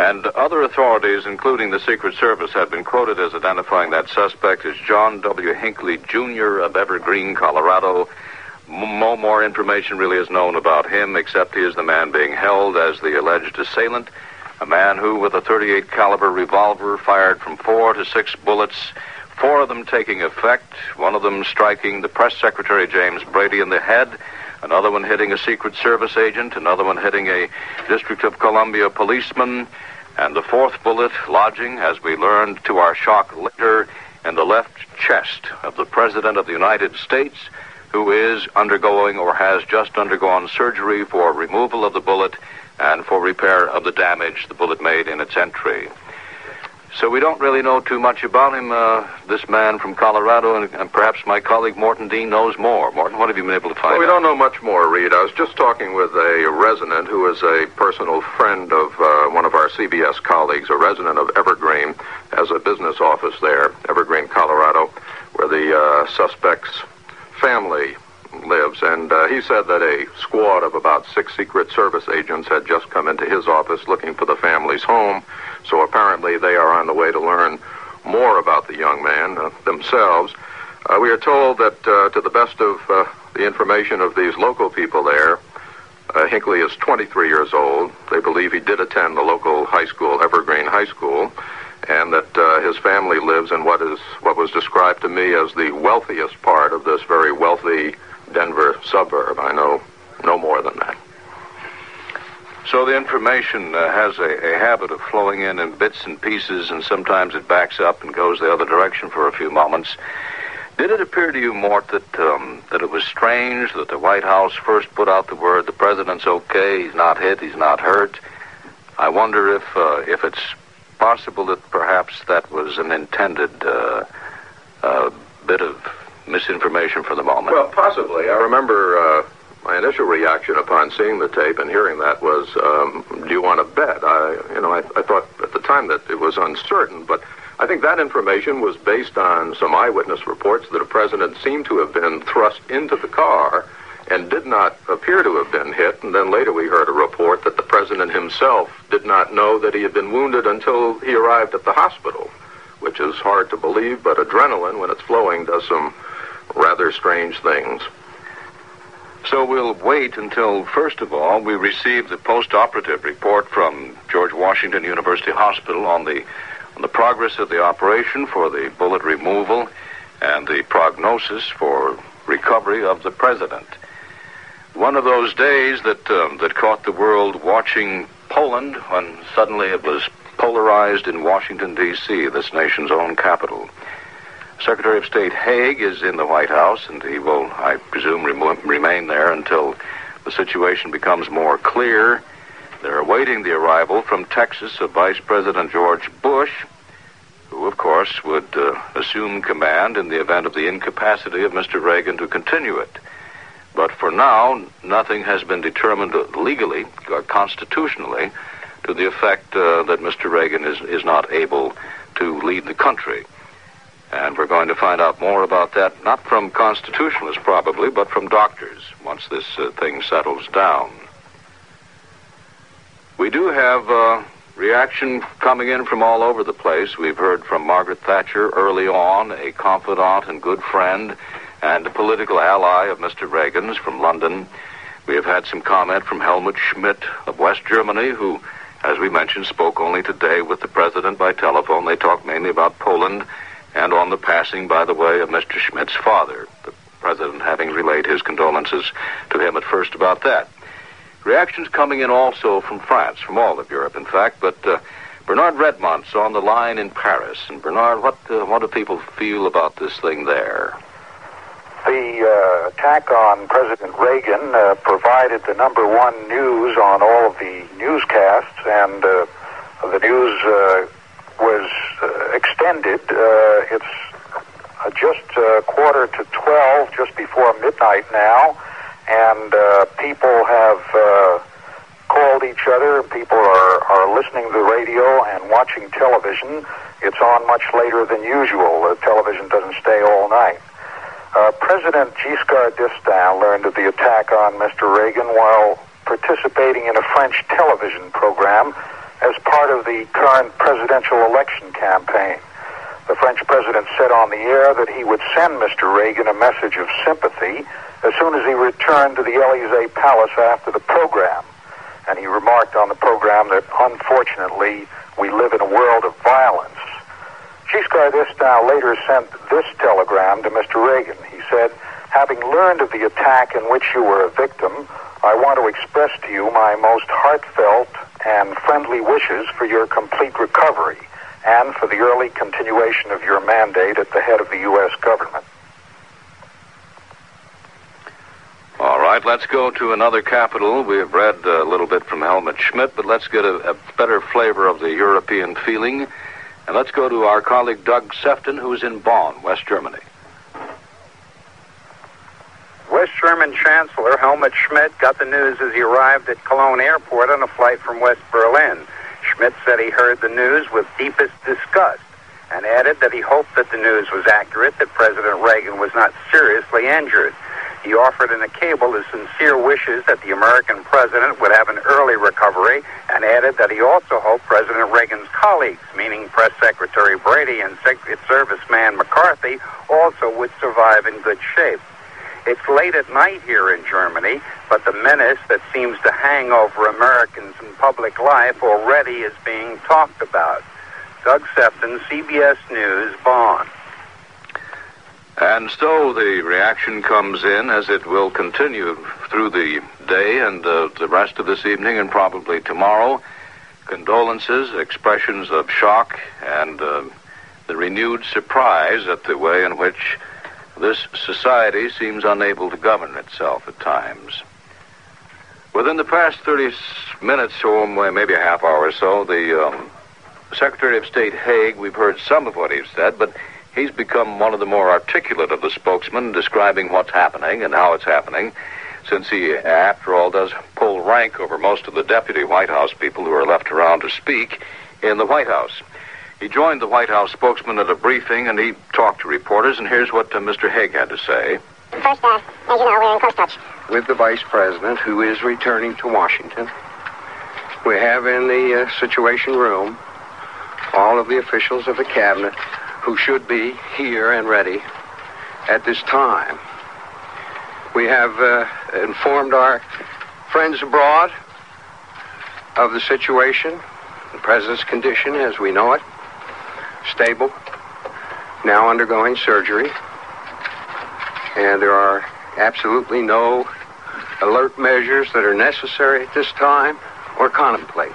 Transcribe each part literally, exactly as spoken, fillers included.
And other authorities, including the Secret Service, have been quoted as identifying that suspect as John W. Hinckley, Junior of Evergreen, Colorado. No more information really is known about him, except he is the man being held as the alleged assailant, a man who, with a thirty-eight caliber revolver, fired from four to six bullets, four of them taking effect, one of them striking the press secretary, James Brady, in the head, another one hitting a Secret Service agent, another one hitting a District of Columbia policeman, and the fourth bullet lodging, as we learned to our shock later, in the left chest of the President of the United States, who is undergoing or has just undergone surgery for removal of the bullet and for repair of the damage the bullet made in its entry. So we don't really know too much about him, uh, this man from Colorado, and, and perhaps my colleague Morton Dean knows more. Morton, what have you been able to find well, we out? don't know much more, Reed. I was just talking with a resident who is a personal friend of uh, one of our C B S colleagues, a resident of Evergreen, has a business office there, Evergreen, Colorado, where the uh, suspect's family lives, and uh, he said that a squad of about six Secret Service agents had just come into his office looking for the family's home, so apparently they are on the way to learn more about the young man uh, themselves. Uh, we are told that, uh, to the best of uh, the information of these local people there, uh, Hinckley is twenty-three years old. They believe he did attend the local high school, Evergreen High School, and that uh, his family lives in what is what was described to me as the wealthiest part of this very wealthy Denver suburb. I know no more than that. So the information uh, has a, a habit of flowing in in bits and pieces, and sometimes it backs up and goes the other direction for a few moments. Did it appear to you, Mort, that um, that it was strange that the White House first put out the word, the president's okay, he's not hit, he's not hurt? I wonder if uh, if it's possible that perhaps that was an intended uh, uh, bit of misinformation for the moment. Well, possibly. I remember uh, my initial reaction upon seeing the tape and hearing that was, um, do you want to bet? I, you know, I, I thought at the time that it was uncertain, but I think that information was based on some eyewitness reports that a president seemed to have been thrust into the car and did not appear to have been hit, and then later we heard a report that the president himself did not know that he had been wounded until he arrived at the hospital, which is hard to believe, but adrenaline, when it's flowing, does some rather strange things. So we'll wait until, first of all, we receive the post-operative report from George Washington University Hospital on the on the progress of the operation for the bullet removal and the prognosis for recovery of the president. One of those days that um, that caught the world watching Poland when suddenly it was polarized in Washington, D C, this nation's own capital. Secretary of State Haig is in the White House, and he will, I presume, remo- remain there until the situation becomes more clear. They're awaiting the arrival from Texas of Vice President George Bush, who, of course, would uh, assume command in the event of the incapacity of Mister Reagan to continue it. But for now, nothing has been determined legally or constitutionally to the effect uh, that Mister Reagan is, is not able to lead the country. And we're going to find out more about that, not from constitutionalists probably, but from doctors, once this uh, thing settles down. We do have uh, reaction coming in from all over the place. We've heard from Margaret Thatcher early on, a confidant and good friend, and a political ally of Mister Reagan's from London. We have had some comment from Helmut Schmidt of West Germany, who, as we mentioned, spoke only today with the president by telephone. They talked mainly about Poland, and on the passing, by the way, of Mister Schmidt's father, the president having relayed his condolences to him at first about that. Reactions coming in also from France, from all of Europe, in fact, but uh, Bernard Redmont's on the line in Paris. And Bernard, what uh, what do people feel about this thing there? The uh, attack on President Reagan uh, provided the number one news on all of the newscasts, and uh, the news uh, was uh, extended. Uh, it's uh, just uh, quarter to twelve, just before midnight now, and uh, people have uh, called each other. People are, are listening to the radio and watching television. It's on much later than usual. The television doesn't stay all night. Uh, President Giscard d'Estaing learned of the attack on Mister Reagan while participating in a French television program, as part of the current presidential election campaign. The French president said on the air that he would send Mister Reagan a message of sympathy as soon as he returned to the Élysée Palace after the program. And he remarked on the program that, unfortunately, we live in a world of violence. Giscard d'Estaing later sent this telegram to Mister Reagan. He said, "Having learned of the attack in which you were a victim, I want to express to you my most heartfelt and friendly wishes for your complete recovery and for the early continuation of your mandate at the head of the U S government." All right, let's go to another capital. We've read a little bit from Helmut Schmidt, but let's get a, a better flavor of the European feeling. And let's go to our colleague Doug Sefton, who's in Bonn, West Germany. West German Chancellor Helmut Schmidt got the news as he arrived at Cologne Airport on a flight from West Berlin. Schmidt said he heard the news with deepest disgust and added that he hoped that the news was accurate, that President Reagan was not seriously injured. He offered in a cable his sincere wishes that the American president would have an early recovery and added that he also hoped President Reagan's colleagues, meaning Press Secretary Brady and Secret Serviceman McCarthy, also would survive in good shape. It's late at night here in Germany, but the menace that seems to hang over Americans in public life already is being talked about. Doug Sefton, C B S News, Bonn. And so the reaction comes in, as it will continue through the day and uh, the rest of this evening and probably tomorrow. Condolences, expressions of shock, and uh, the renewed surprise at the way in which this society seems unable to govern itself at times. Within the past thirty minutes or maybe a half hour or so, the um, Secretary of State Haig, we've heard some of what he's said, but he's become one of the more articulate of the spokesmen describing what's happening and how it's happening, since he, after all, does pull rank over most of the deputy White House people who are left around to speak in the White House. He joined the White House spokesman at a briefing, and he talked to reporters, and here's what uh, Mister Haig had to say. First, uh, as you know, we're in close touch with the Vice President, who is returning to Washington. We have in the uh, Situation Room all of the officials of the Cabinet who should be here and ready at this time. We have uh, informed our friends abroad of the situation, the President's condition as we know it, stable, now undergoing surgery, and there are absolutely no alert measures that are necessary at this time or contemplated.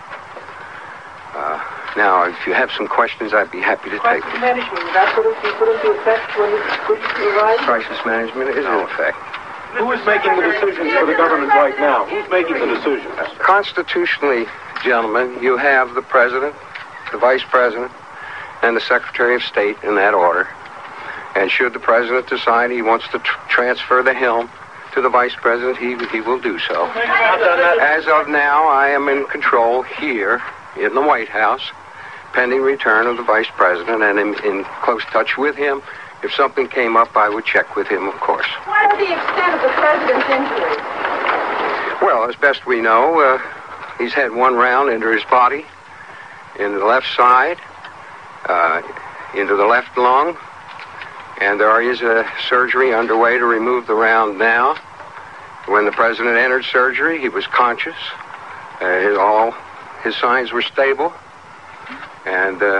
Uh, now, if you have some questions, I'd be happy to take them. Crisis management, is that put into, put into effect when you arrive? Crisis management is in effect. Who is making the decisions for the government right now? Who's making the decisions? Constitutionally, gentlemen, you have the President, the Vice President, and the Secretary of State in that order. And should the President decide he wants to tr- transfer the helm to the Vice President, he, he will do so. As of now, I am in control here in the White House, pending return of the Vice President, and in, in close touch with him. If something came up, I would check with him, of course. What is the extent of the President's injury? Well, as best we know, uh, he's had one round into his body, in the left side, uh, into the left lung, and there is a surgery underway to remove the round now. When the President entered surgery, he was conscious. Uh, his, all his signs were stable, and uh,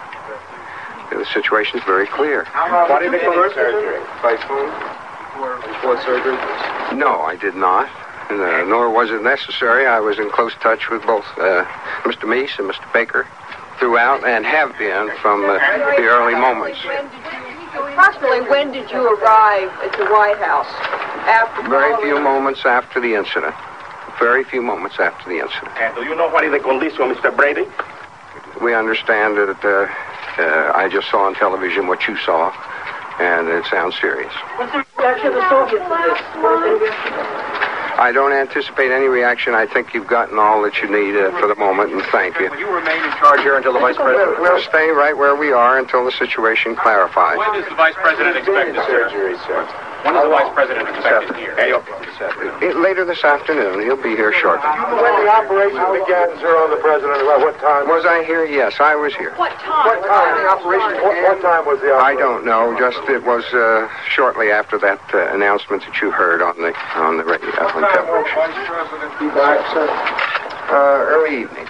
the situation is very clear. Why did they convert surgery? By phone? Before surgery? No, I did not. And, uh, nor was it necessary. I was in close touch with both uh, Mister Meese and Mister Baker throughout, and have been from uh, the early moments. Approximately when did you arrive at the White House? After Very few moments after the incident. Very few moments after the incident. And do you know what is the condition, Mister Brady? We understand that uh, uh, I just saw on television what you saw, and it sounds serious. What's the reaction of the Soviets to this? I don't anticipate any reaction. I think you've gotten all that you need uh, for the moment, and thank you. Will you remain in charge here until the Vice President? We'll stay right where we are until the situation clarifies. When does the Vice President expect the surgery, sir? When is the Vice President expected here? He'll, later this afternoon. He'll be here shortly. When the operation began, sir, on the President, about what time? Was I here? Yes, I was here. What time? What time? The operation, what, what time was the operation? I don't know. Just it was uh, shortly after that uh, announcement that you heard on the on the radio. What on time will television. Vice President be back, sir? Uh, early evening.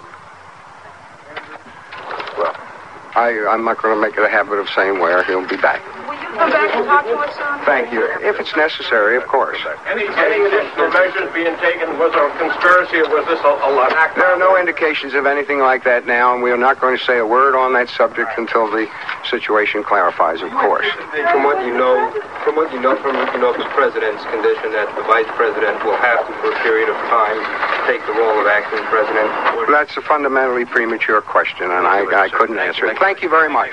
Well, I, I'm not going to make it a habit of saying where. He'll be back. Will you come back and talk to us, sir? Thank you. If it's necessary, of course. Any, any additional measures being taken? Was there a conspiracy or was this a, a an act? There are no indications of anything like that now, and we are not going to say a word on that subject until the situation clarifies, of course. From what you know, from what you know, from what you know of the president's condition, that the vice president will have to, for a period of time, take the role of acting president. That's a fundamentally premature question, and I, I couldn't answer it. Thank you very much.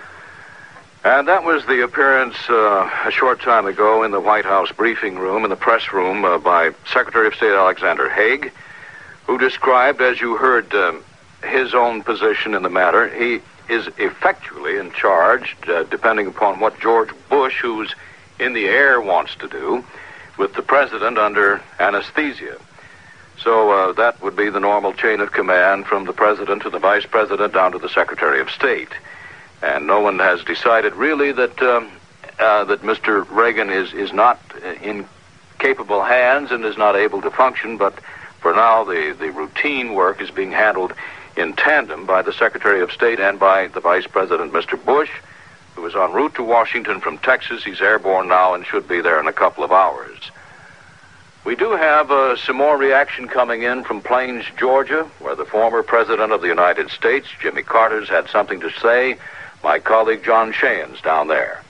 And that was the appearance uh, a short time ago in the White House briefing room, in the press room, uh, by Secretary of State Alexander Haig, who described, as you heard, um, his own position in the matter. He is effectually in charge, uh, depending upon what George Bush, who's in the air, wants to do, with the president under anesthesia. So uh, that would be the normal chain of command from the president to the vice president down to the Secretary of State. And no one has decided really that um, uh, that Mister Reagan is, is not in capable hands and is not able to function, but for now the, the routine work is being handled in tandem by the Secretary of State and by the Vice President, Mister Bush, who is en route to Washington from Texas. He's airborne now and should be there in a couple of hours. We do have uh, some more reaction coming in from Plains, Georgia, where the former President of the United States, Jimmy Carter's, had something to say. My colleague John Shane's down there.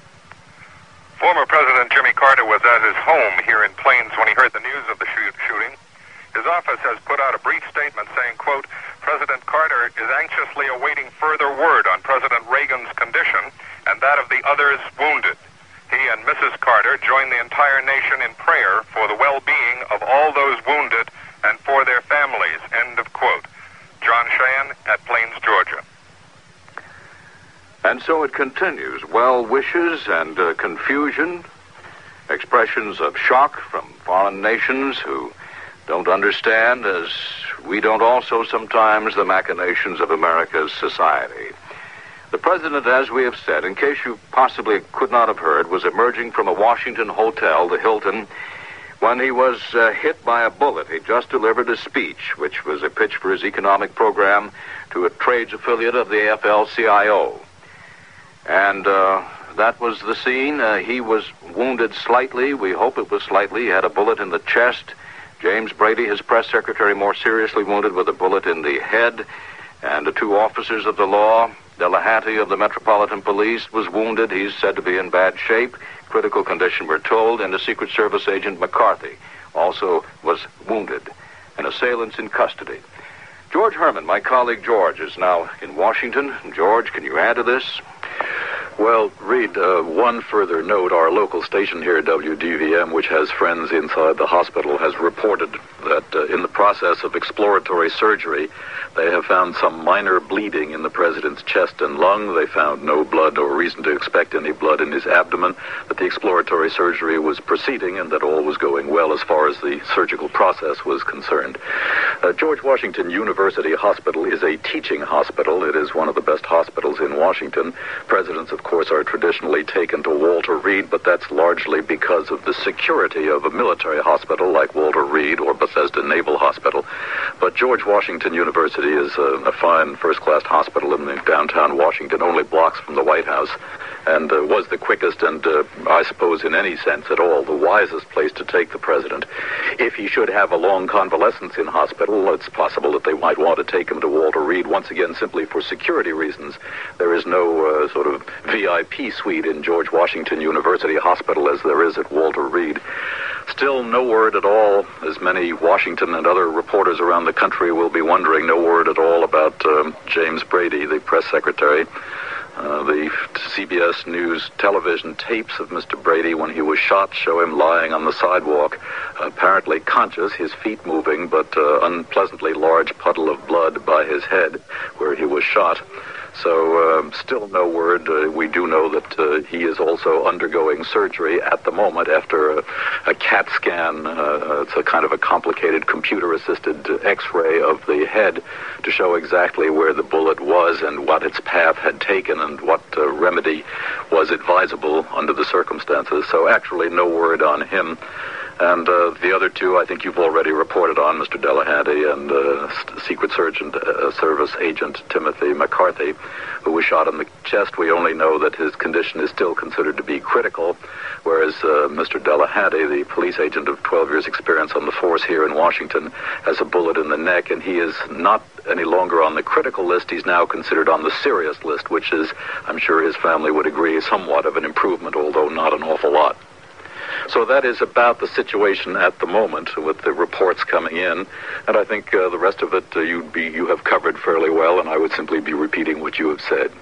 Former President Jimmy Carter was at his home here in Plains when he heard the news of the shoot shooting. His office has put out a brief statement saying, quote, President Carter is anxiously awaiting further word on President Reagan's condition and that of the others wounded. He and Missus Carter join the entire nation in prayer for the well-being of all those wounded and for their families, end of quote. John Shane at Plains, Georgia. And so it continues. Well wishes and uh, confusion, expressions of shock from foreign nations who don't understand, as we don't also sometimes, the machinations of America's society. The president, as we have said, in case you possibly could not have heard, was emerging from a Washington hotel, the Hilton, when he was uh, hit by a bullet. He just delivered a speech, which was a pitch for his economic program to a trades affiliate of the A F L C I O. And uh, that was the scene. Uh, he was wounded slightly. We hope it was slightly. He had a bullet in the chest. James Brady, his press secretary, more seriously wounded with a bullet in the head. And the two officers of the law, Delahanty of the Metropolitan Police, was wounded. He's said to be in bad shape. Critical condition, we're told. And the Secret Service agent McCarthy also was wounded. And assailants in custody. George Herman, my colleague George, is now in Washington. George, can you add to this? Well, Reed, uh, one further note, our local station here at W D V M, which has friends inside the hospital, has reported that uh, in the process of exploratory surgery, they have found some minor bleeding in the president's chest and lung. They found no blood or reason to expect any blood in his abdomen, that the exploratory surgery was proceeding and that all was going well as far as the surgical process was concerned. Uh, George Washington University Hospital is a teaching hospital. It is one of the best hospitals in Washington. Presidents, of course, are traditionally taken to Walter Reed, but that's largely because of the security of a military hospital like Walter Reed or Bethesda Naval Hospital. But George Washington University is a, a fine first-class hospital in the downtown Washington, only blocks from the White House, and uh, was the quickest and, uh, I suppose in any sense at all, the wisest place to take the president. If he should have a long convalescence in hospital, it's possible that they might want to take him to Walter Reed, once again simply for security reasons. There is no uh, sort of V I P suite in George Washington University Hospital as there is at Walter Reed. Still no word at all, as many Washington and other reporters around the country will be wondering, no word at all about um, James Brady, the press secretary. Uh, the C B S News television tapes of Mister Brady when he was shot show him lying on the sidewalk, apparently conscious, his feet moving, but uh, unpleasantly large puddle of blood by his head where he was shot. So um, still no word. Uh, we do know that uh, he is also undergoing surgery at the moment after a, a CAT scan. Uh, it's a kind of a complicated computer-assisted X-ray of the head to show exactly where the bullet was and what its path had taken and what uh, remedy was advisable under the circumstances. So actually no word on him. And uh, the other two, I think you've already reported on, Mister Delahanty and uh, Secret Surgeon uh, Service Agent Timothy McCarthy, who was shot in the chest. We only know that his condition is still considered to be critical, whereas uh, Mister Delahanty, the police agent of twelve years' experience on the force here in Washington, has a bullet in the neck, and he is not any longer on the critical list. He's now considered on the serious list, which is, I'm sure his family would agree, somewhat of an improvement, although not an awful lot. So that is about the situation at the moment with the reports coming in, and I think uh, the rest of it uh, you'd be, you have covered fairly well, and I would simply be repeating what you have said.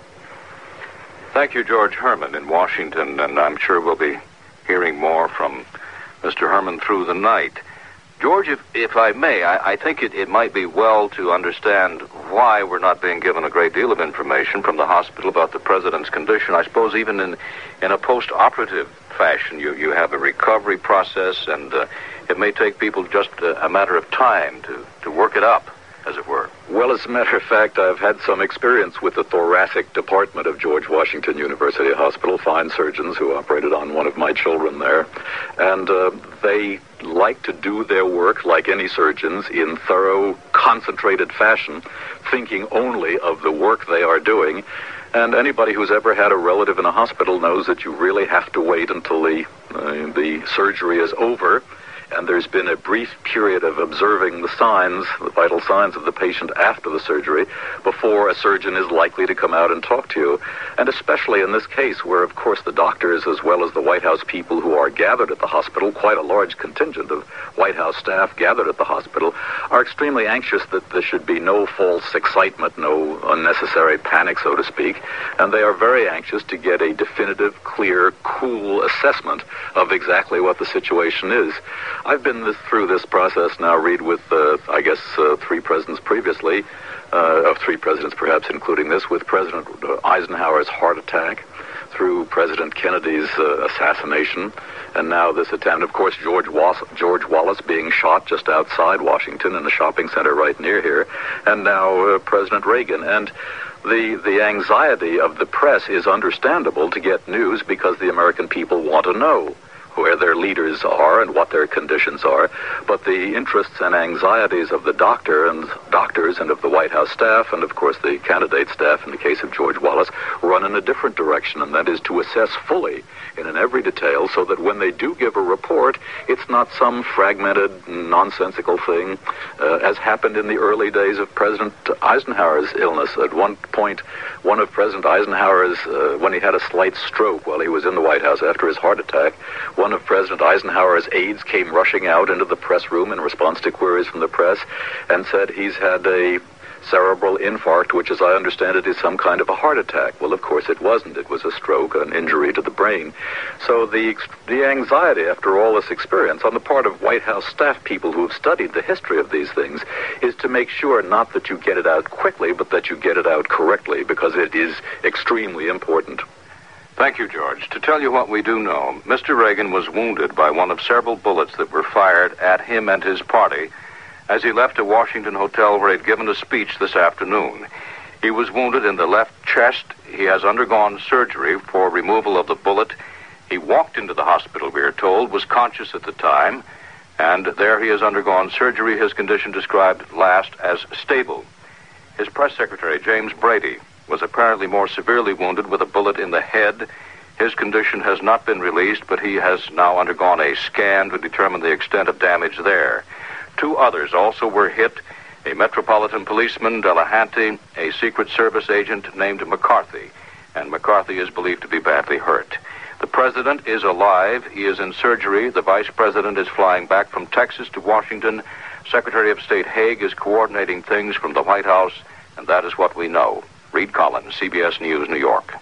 Thank you, George Herman in Washington, and I'm sure we'll be hearing more from Mister Herman through the night. George, if, if I may, I, I think it, it might be well to understand why we're not being given a great deal of information from the hospital about the president's condition. I suppose even in, in a post-operative fashion, you, you have a recovery process, and uh, it may take people just a, a matter of time to, to work it up, as it were. Well, as a matter of fact, I've had some experience with the thoracic department of George Washington University Hospital, fine surgeons who operated on one of my children there, and uh, they like to do their work, like any surgeons, in thorough, concentrated fashion, thinking only of the work they are doing. And anybody who's ever had a relative in a hospital knows that you really have to wait until the, uh, the surgery is over, and there's been a brief period of observing the signs, the vital signs of the patient after the surgery, before a surgeon is likely to come out and talk to you. And especially in this case, where, of course, the doctors, as well as the White House people who are gathered at the hospital, quite a large contingent of White House staff gathered at the hospital, are extremely anxious that there should be no false excitement, no unnecessary panic, so to speak, and they are very anxious to get a definitive, clear, cool assessment of exactly what the situation is. I've been this, through this process now, Reed, with, uh, I guess, uh, three presidents previously, uh, of three presidents perhaps, including this, with President Eisenhower's heart attack, through President Kennedy's uh, assassination, and now this attempt, of course, George, Was- George Wallace being shot just outside Washington in a shopping center right near here, and now uh, President Reagan. And the, the anxiety of the press is understandable to get news because the American people want to know where their leaders are and what their conditions are, but the interests and anxieties of the doctor and doctors and of the White House staff and, of course, the candidate staff in the case of George Wallace run in a different direction, and that is to assess fully and in every detail so that when they do give a report, it's not some fragmented, nonsensical thing, uh, as happened in the early days of President Eisenhower's illness. At one point, one of President Eisenhower's, uh, when he had a slight stroke while he was in the White House after his heart attack, one of President Eisenhower's aides came rushing out into the press room in response to queries from the press and said he's had a cerebral infarct, which, as I understand it, is some kind of a heart attack. Well, of course, it wasn't. It was a stroke, an injury to the brain. So the the anxiety after all this experience on the part of White House staff people who have studied the history of these things is to make sure not that you get it out quickly, but that you get it out correctly, because it is extremely important. Thank you, George. To tell you what we do know, Mister Reagan was wounded by one of several bullets that were fired at him and his party as he left a Washington hotel where he'd given a speech this afternoon. He was wounded in the left chest. He has undergone surgery for removal of the bullet. He walked into the hospital, we are told, was conscious at the time, and there he has undergone surgery, his condition described last as stable. His press secretary, James Brady, was apparently more severely wounded with a bullet in the head. His condition has not been released, but he has now undergone a scan to determine the extent of damage there. Two others also were hit, a Metropolitan Policeman, Delahanty, a Secret Service agent named McCarthy, and McCarthy is believed to be badly hurt. The president is alive. He is in surgery. The vice president is flying back from Texas to Washington. Secretary of State Haig is coordinating things from the White House, and that is what we know. Reed Collins, C B S News, New York.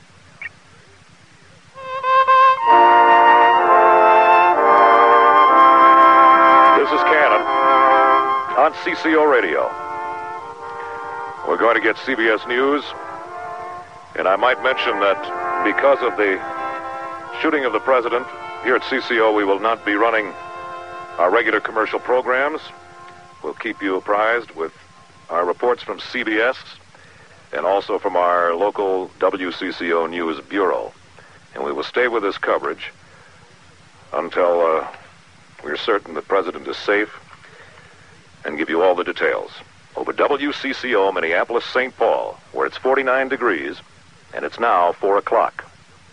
This is Cannon on C C O Radio. We're going to get C B S News And I might mention that because of the shooting of the president, here at C C O we will not be running our regular commercial programs. We'll keep you apprised with our reports from C B S and also from our local W C C O News Bureau. And we will stay with this coverage until uh, we're certain the president is safe and give you all the details. Over W C C O Minneapolis, Saint Paul, where it's forty-nine degrees, and it's now four o'clock.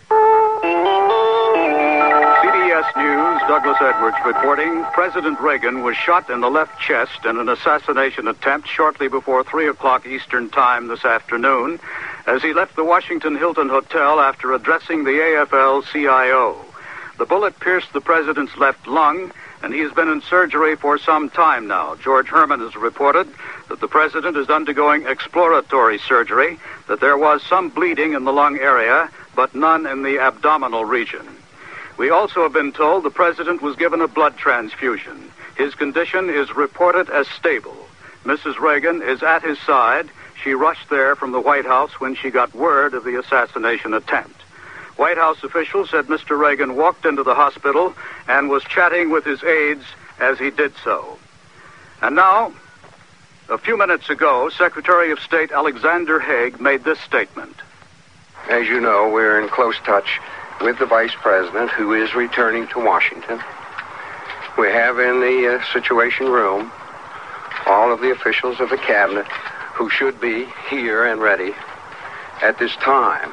C B S News, Douglas Edwards reporting. President Reagan was shot in the left chest in an assassination attempt shortly before three o'clock Eastern Time this afternoon as he left the Washington Hilton Hotel after addressing the A F L C I O. The bullet pierced the president's left lung, and he has been in surgery for some time now. George Herman has reported that the president is undergoing exploratory surgery, that there was some bleeding in the lung area, but none in the abdominal region. We also have been told the president was given a blood transfusion. His condition is reported as stable. Missus Reagan is at his side. She rushed there from the White House when she got word of the assassination attempt. White House officials said Mister Reagan walked into the hospital and was chatting with his aides as he did so. And now, a few minutes ago, Secretary of State Alexander Haig made this statement. As you know, we're in close touch with the Vice President, who is returning to Washington. We have in the uh, Situation Room all of the officials of the Cabinet who should be here and ready at this time.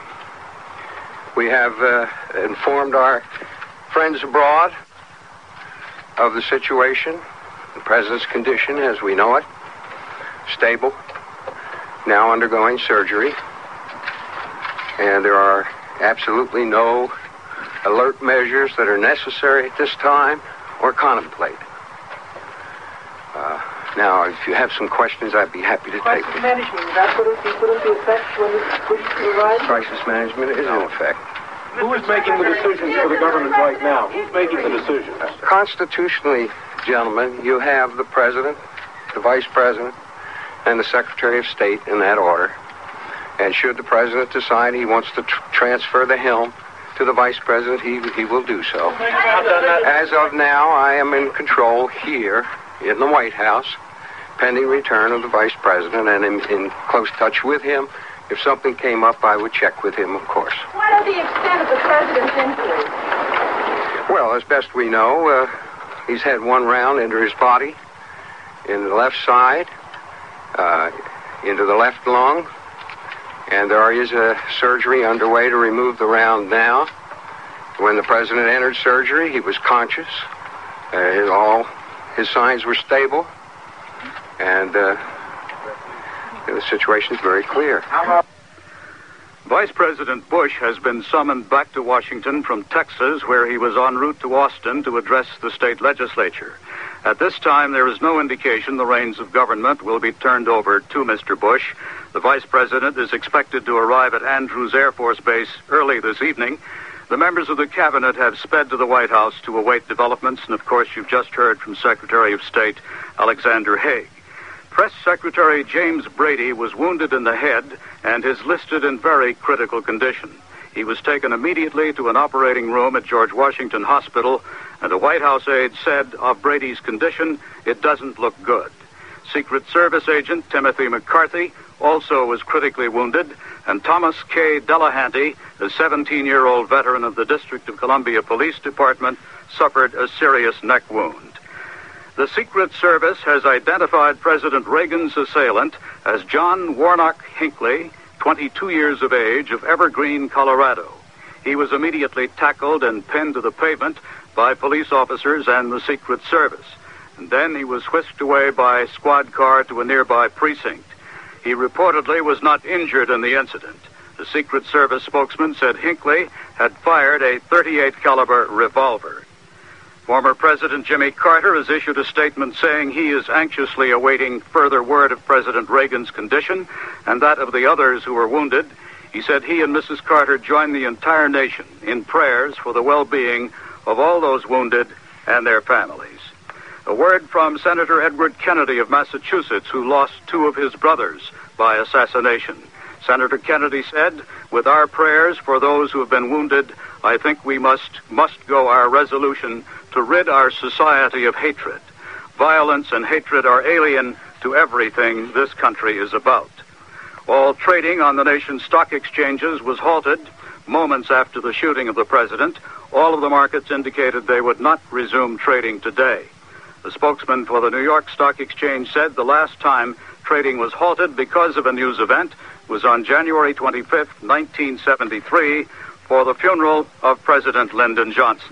We have uh, informed our friends abroad of the situation, the President's condition as we know it, stable, now undergoing surgery, and there are absolutely no alert measures that are necessary at this time or contemplated. Uh, now, if you have some questions, I'd be happy to take them. Crisis management, that put into, put into effect when it arrived? Crisis management is in effect. Who is making the decisions for the government right now? Who's making the decisions? Constitutionally, gentlemen, you have the President, the Vice President, and the Secretary of State in that order. And should the President decide he wants to tr- transfer the helm to the Vice President, he, he will do so. As of now, I am in control here in the White House, pending return of the Vice President, and in, in close touch with him. If something came up, I would check with him, of course. What is the extent of the President's injuries? Well, as best we know, uh, he's had one round into his body, in the left side, uh, into the left lung, and there is a surgery underway to remove the round now. When the President entered surgery, he was conscious. Uh, all his signs were stable, and uh, the situation is very clear. Vice President Bush has been summoned back to Washington from Texas, where he was en route to Austin to address the state legislature. At this time, there is no indication the reins of government will be turned over to Mister Bush. The Vice President is expected to arrive at Andrews Air Force Base early this evening. The members of the Cabinet have sped to the White House to await developments, and of course, you've just heard from Secretary of State Alexander Haig. Press Secretary James Brady was wounded in the head and is listed in very critical condition. He was taken immediately to an operating room at George Washington Hospital, and a White House aide said of Brady's condition, it doesn't look good. Secret Service agent Timothy McCarthy also was critically wounded, and Thomas K. Delahanty, a seventeen-year-old veteran of the District of Columbia Police Department, suffered a serious neck wound. The Secret Service has identified President Reagan's assailant as John Warnock Hinckley, twenty-two years of age, of Evergreen, Colorado. He was immediately tackled and pinned to the pavement by police officers and the Secret Service. And then he was whisked away by a squad car to a nearby precinct. He reportedly was not injured in the incident. The Secret Service spokesman said Hinckley had fired a thirty-eight caliber revolver. Former President Jimmy Carter has issued a statement saying he is anxiously awaiting further word of President Reagan's condition and that of the others who were wounded. He said he and Missus Carter join the entire nation in prayers for the well-being of all those wounded and their families. A word from Senator Edward Kennedy of Massachusetts, who lost two of his brothers by assassination. Senator Kennedy said, with our prayers for those who have been wounded, I think we must, must go our resolution to rid our society of hatred. Violence and hatred are alien to everything this country is about. All trading on the nation's stock exchanges was halted moments after the shooting of the president. All of the markets indicated they would not resume trading today. The spokesman for the New York Stock Exchange said the last time trading was halted because of a news event was on January twenty-fifth, nineteen seventy-three, for the funeral of President Lyndon Johnson.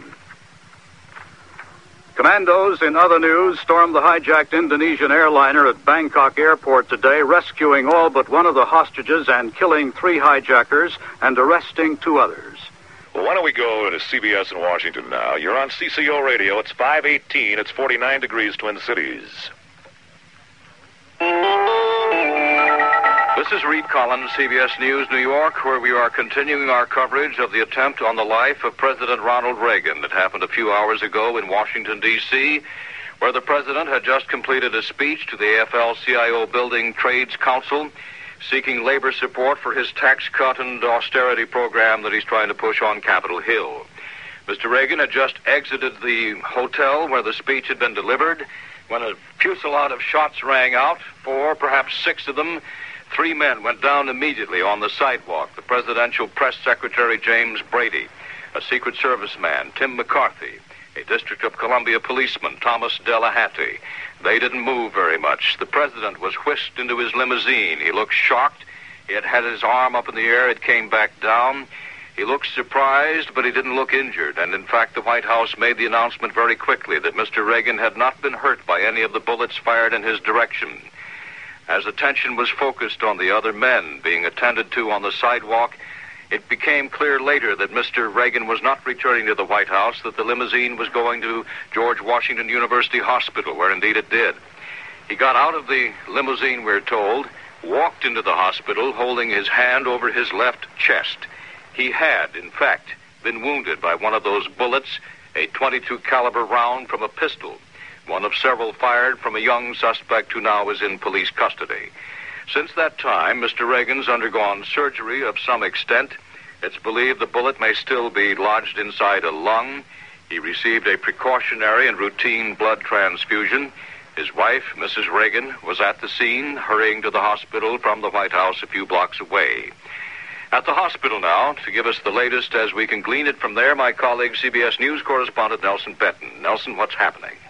Commandos, in other news, stormed the hijacked Indonesian airliner at Bangkok Airport today, rescuing all but one of the hostages and killing three hijackers and arresting two others. Well, why don't we go to C B S in Washington now? You're on C C O Radio. It's five eighteen. It's forty-nine degrees, Twin Cities. This is Reed Collins, C B S News, New York, where we are continuing our coverage of the attempt on the life of President Ronald Reagan that happened a few hours ago in Washington, D C, where the president had just completed a speech to the A F L C I O Building Trades Council seeking labor support for his tax cut and austerity program that he's trying to push on Capitol Hill. Mister Reagan had just exited the hotel where the speech had been delivered when a fusillade of shots rang out, four, perhaps six of them. Three men went down immediately on the sidewalk. The presidential press secretary, James Brady, a Secret Service man, Tim McCarthy, a District of Columbia policeman, Thomas Delahattie. They didn't move very much. The president was whisked into his limousine. He looked shocked. He had had his arm up in the air. It came back down. He looked surprised, but he didn't look injured. And in fact, the White House made the announcement very quickly that Mister Reagan had not been hurt by any of the bullets fired in his direction. As attention was focused on the other men being attended to on the sidewalk, it became clear later that Mister Reagan was not returning to the White House, that the limousine was going to George Washington University Hospital, where indeed it did. He got out of the limousine, we're told, walked into the hospital holding his hand over his left chest. He had, in fact, been wounded by one of those bullets, a twenty-two caliber round from a pistol, one of several fired from a young suspect who now is in police custody. Since that time, Mister Reagan's undergone surgery of some extent. It's believed the bullet may still be lodged inside a lung. He received a precautionary and routine blood transfusion. His wife, Missus Reagan, was at the scene, hurrying to the hospital from the White House a few blocks away. At the hospital now, to give us the latest as we can glean it from there, my colleague, C B S News correspondent Nelson Benton. Nelson, what's happening?